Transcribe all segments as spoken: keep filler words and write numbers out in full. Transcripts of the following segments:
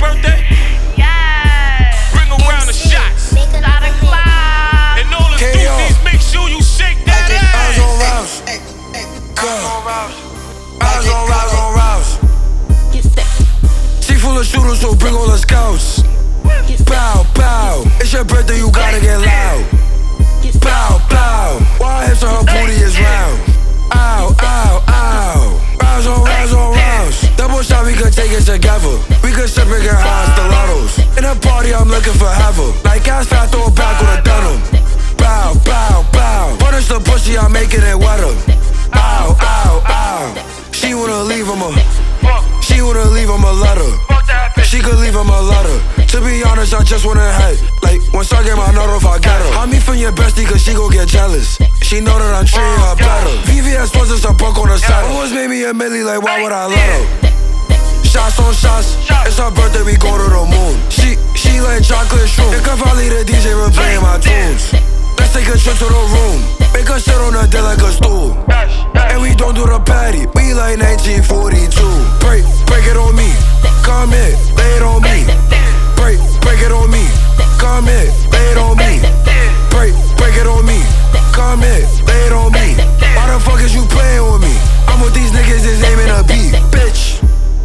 birthday? Yeah. Bring around the shots. Got a cloud. And all the doofies, make sure you shake that Rouse on ass. rouse. Rouse on rouse on rouse. She full of shooters, so bring all the scouts. Pow, pow. It's your birthday, you gotta get loud. Pow, pow. Why hips on her booty is round. Ow, ow, ow. Rouse on rouse on rouse. Double shot, we could take it together. We could sip and get high stilettos. In a party, I'm looking for heaven. Like ass fat, throw it back with a denim. Bow, bow, bow. Punish the pussy, I'm making it wetter. Ow, ow, ow. She wanna leave him a. She wanna leave him a letter. She could leave him a letter. To be honest, I just wanna head. Like, once I get my note off, I get her. Hide me from your bestie, cause she gon' get jealous. She know that I'm treating her better. V V S was just a buck on the saddle. Always made me a milli, like, why would I let her? Shots on shots, it's her birthday, we go to the moon. She, she like chocolate shroom. The Cavalli, the D J, been playing my tunes. Let's take a trip to the room. Make her sit on her dick like a stool. And we don't do the patty, we like nineteen forty-two. Break, break it on me. Come in, lay it on me. Break, break it on me. Come in, lay it on me. Break, break it on me. Come in, lay it on me. Why the fuck is you playing with me? I'm with these niggas, is aiming a beat, bitch.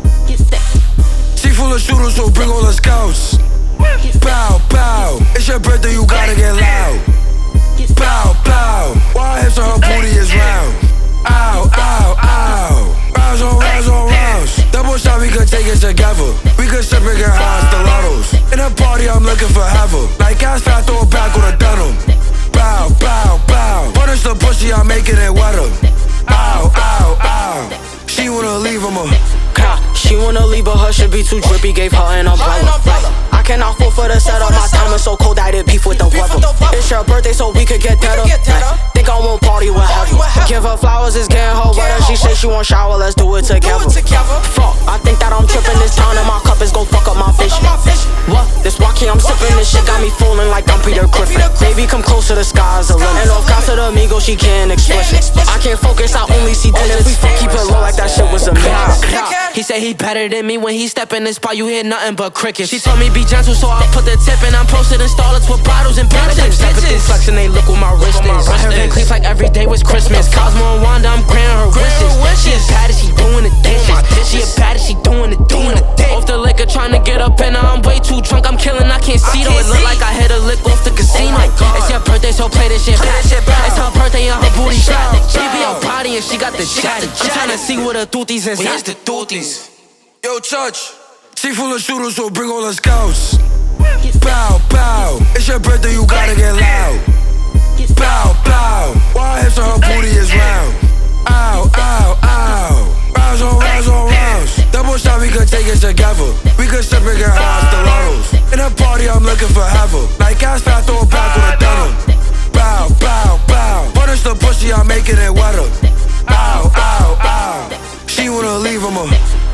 She full of shooters, so bring all the scouts. Pow, pow. It's your birthday, you gotta get loud. Pow, pow. Why hips on her booty is round. Ow, ow, ow. Rouse on rouse on rouse. Double shot, we could take it together. We could sip and get high stilettos. In a party, I'm looking for heaven. Like ass fat, throw it back with a denim. Bow, bow, bow. Punish the pussy, I'm making it wetter. Ow, ow, ow. She wanna leave him a. She wanna leave, but her should be too drippy. Gave her an umbrella. I cannot fall for the setup. My diamonds so cold I did beef with the weather. It's your birthday, so we could get better. Think I won't party with heaven. Give her flowers, it's getting her wetter. She say she want shower, let's do it together. Fuck, I think that I'm tripping this town, and my cup is gon' fuck up my vision. What? This walkie I'm sipping, this shit got me falling like I'm Peter Griffin. Baby, come closer, the sky's the limit. And off Casa de Amigo, she can't explicit. I can't focus, I only see digits. We fuck, keep it low like that shit was a myth. He said he better than me. When he step in this spot, you hear nothing but crickets. She told me be gentle, so I put the tip in. I'm posted in starlets with bottles and bitches. Everything flexing, they look what my wrist is. My hair been clean like every day was Christmas. Cosmo and Wanda, I'm granting her wishes. She a baddie, she doing the dishes. She a baddie, she doing the doing the off the liquor, trying to get up in her. I'm way too drunk, I'm killing, I can't see though. It look like I hit a lick off the casino. It's your birthday, so play this shit back. It's her birthday and her booty shot. She be on party and she got the chatty. I'm trying to see what the dooties inside. Where's the dooties? Yo, Church. She full of shooters, so bring all the scouts. Pow, pow. It's your birthday, you gotta get loud. Pow, pow. Why hips on her booty is round. Ow, ow, ow. Rouse on rouse on rouse. Double shot, we could take it together. We could sip and get high stilettos. In a party, I'm looking for heaven. Like ass fat, throw it back with a denim. Bow, bow, bow. Punish the pussy, I'm making it wetter. Ow, ow, ow. She wanna leave him a.